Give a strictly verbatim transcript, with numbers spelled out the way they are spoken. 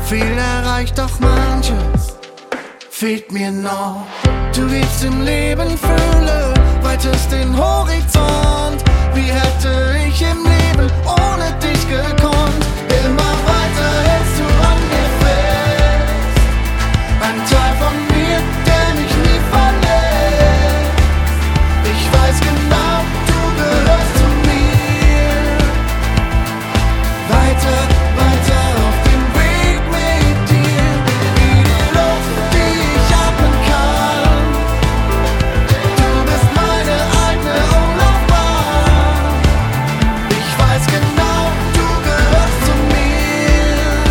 Viel erreicht, doch manches fehlt mir noch. Du gibst im Leben Fülle, weitest den Horizont. Wie hätte ich im Leben ohne dich gekonnt?